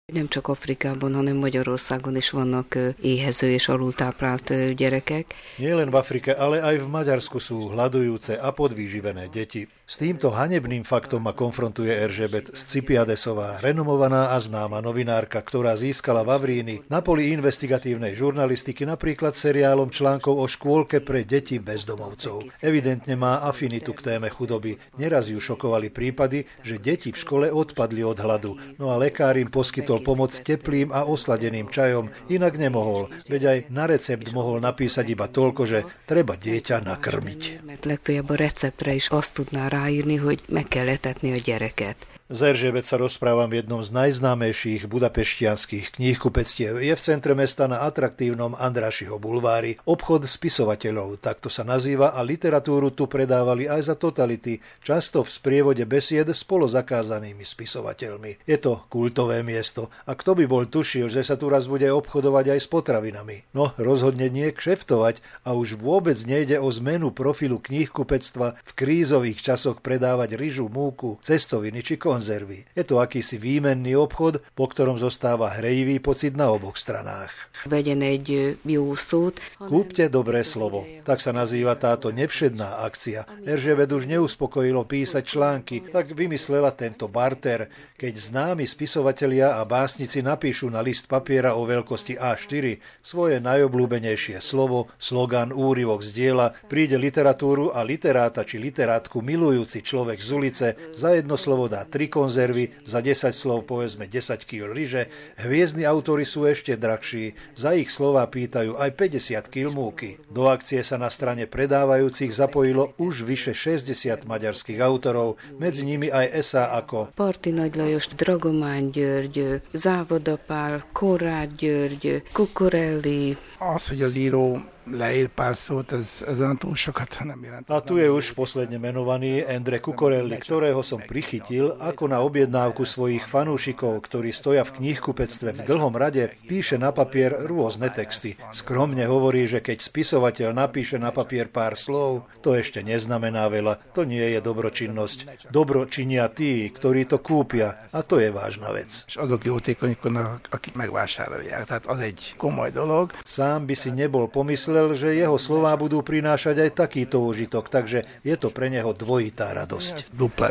Nem csak Afrikában, hanem Magyarországon is vannak éhező és alultáplált gyerekek. Nielen v Afrike, ale aj v Maďarsku sú hladujúce a podvýživené deti. S týmto hanebným faktom ma konfrontuje Erzsébet Scipiadesová, renomovaná a známa novinárka, ktorá získala v Avríni na poli investigatívnej žurnalistiky napríklad seriálom článkov o škôlke pre deti bezdomovcov. Evidentne má afinitu k téme chudoby. Neraz ju šokovali prípady, že deti v škole odpadli od hladu, no a lekár im poskytol pomoc teplým a osladeným čajom, inak nemohol, veď aj na recept mohol napísať iba toľko, že treba dieťa nakrmiť. Mert legfeljebb a receptre is azt tudná ráírni, hogy meg kell etetni a gyereket. Z Erzsébet sa rozprávam v jednom z najznámejších budapešťanských kníhkupectiev. Je v centre mesta na atraktívnom Andrášiho bulvári. Obchod spisovateľov, takto sa nazýva, a literatúru tu predávali aj za totality, často v sprievode besied s polozakázanými spisovateľmi. Je to kultové miesto a kto by bol tušil, že sa tu raz bude obchodovať aj s potravinami. No, rozhodne nie kšeftovať a už vôbec nejde o zmenu profilu kníhkupectva v krízových časoch predávať ryžu, múku, cestoviny či konzervy. Je to akýsi výmenný obchod, po ktorom zostáva hrejivý pocit na oboch stranách. Vegyen egy jó szót. Kúpte dobré slovo. Tak sa nazýva táto nevšedná akcia. Erzsébet už neuspokojilo písať články, tak vymyslela tento barter. Keď známi spisovatelia a básnici napíšu na list papiera o veľkosti A4 svoje najobľúbenejšie slovo, slogan, úryvok z diela, príde literatúru a literáta či literátku milujúci človek z ulice, za jedno slovo dá 3 konzervy, za 10 slov povedzme 10 kg ryže. Hviezdni autori sú ešte drahší, za ich slová pýtajú aj 50 kg múky. Do akcie sa na strane predávajúcich zapojilo už vyše 60 maďarských autorov, medzi nimi aj esá ako Parti Nagy Lajos, Dragomán György, Závoda Pál, Konrád György, Cucorelli. Az, hogy az író leír pár szót, ez olyan túl sokat nem jelent. A tu je už posledne menovaný Endre Cucorelli, ktorého som prichytil, ako na objednávku svojich fanúšikov, ktorí stoja v kníhkupectve v dlhom rade, píše na papier rôzne texty. Skromne hovorí, že keď spisovateľ napíše na papier pár slov, to ešte neznamená veľa, to nie je dobročinnosť. Dobro činia tí, ktorí to kúpia, a to je vážna vec. És adok jótékonykodnak, akik megvásárolják, tehát az egy komoly dolog. Sám by si nebol pomyslel, že jeho slová budú prinášať aj takýto užitok, takže je to pre neho dvojitá radosť.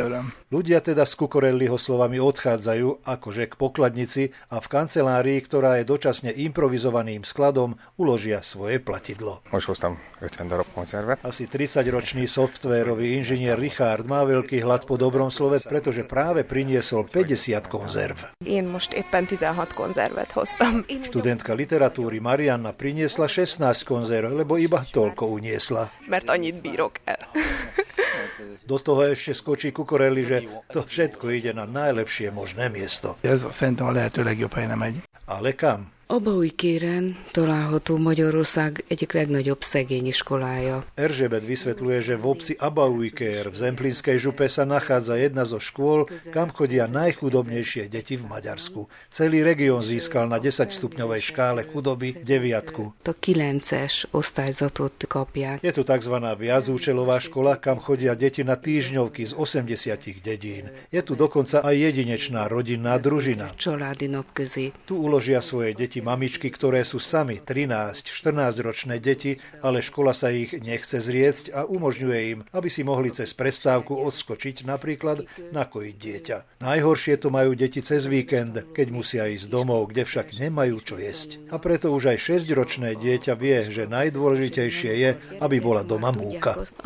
Ľudia teda s Cucorelliho slovami odchádzajú akože k pokladnici a v kancelárii, ktorá je dočasne improvizovaným skladom, uložia svoje platidlo. Most hoztam 50 darab konzervet. Asi 30-ročný softvérový inžinier Richard má veľký hlad po dobrom slove, pretože práve priniesol 50 konzerv. Én most éppen 16 konzervet hoztam. Študentka literatúry Marianna priniesla 16 konzerv, lebo iba toľko uniesla. Mert annyit bírok el. Do toho ešte skočí Cucorelli, že to všetko ide na najlepšie možné miesto. Ez szerintem a lehető legjobb helyen megy. Ale kam? Abaújkéren található Magyarország egyik legnagyobb szegényiskolája. Erzsébet vysvetľuje, že v obci Abaújkér v Zemplínskej župe sa nachádza jedna zo škôl, kam chodia najchudobnejšie deti v Maďarsku. Celý región získal na 10-stupňovej škále chudoby 9. A 9-es osztályzatot kapják. Je tu tzv. Viacúčelová škola, kam chodia deti na týždňovky z 80 dedín. Je tu dokonca aj jedinečná rodinná družina. Családi napközi. Tu uložia svoje deti mamičky, ktoré sú sami 13-14 ročné deti, ale škola sa ich nechce zriecť a umožňuje im, aby si mohli cez prestávku odskočiť, napríklad nakojiť dieťa. Najhoršie to majú deti cez víkend, keď musia ísť domov, kde však nemajú čo jesť. A preto už aj 6-ročné dieťa vie, že najdôležitejšie je, aby bola doma múka. 50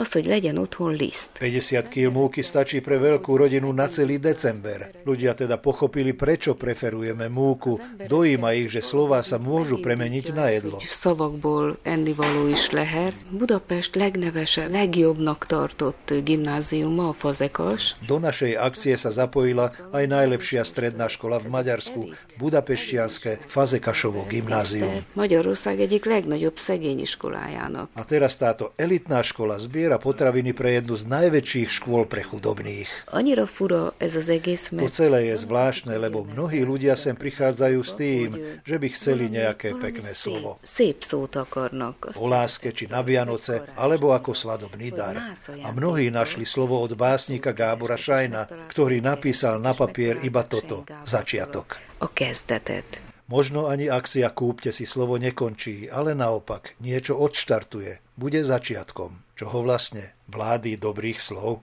kg múky stačí pre veľkú rodinu na celý december. Ľudia teda pochopili, prečo preferujeme múku. Dojíma ich, že slová sa môžu premeniť na jedlo. Szavakból ennivaló is lehet. Budapest legnevesebb, legjobbnak tartott gimnáziuma, a Fazekas. Do našej akcie sa zapojila aj najlepšia stredná škola v Maďarsku, budapešťanské Fazekasovo gymnázium. Magyarország egyik legnagyobb szegényiskolájának. A teraz táto elitná škola zbiera potraviny pre jednu z najväčších škôl pre chudobných. Annyira fura ez az egész, To celé je zvláštne, lebo mnohí ľudia sem prichádzajú s tým, že by chceli nejaké pekné slovo. Szép szót akarnak. O láske či na Vianoce, alebo ako svadobný dar. A mnohí našli slovo od básnika Gábora Šajna, ktorý napísal na papier iba toto, začiatok. A kezdetet. Možno ani akcia Kúpte si slovo nekončí, ale naopak niečo odštartuje, bude začiatkom. Čoho vlastne? Vlády dobrých slov?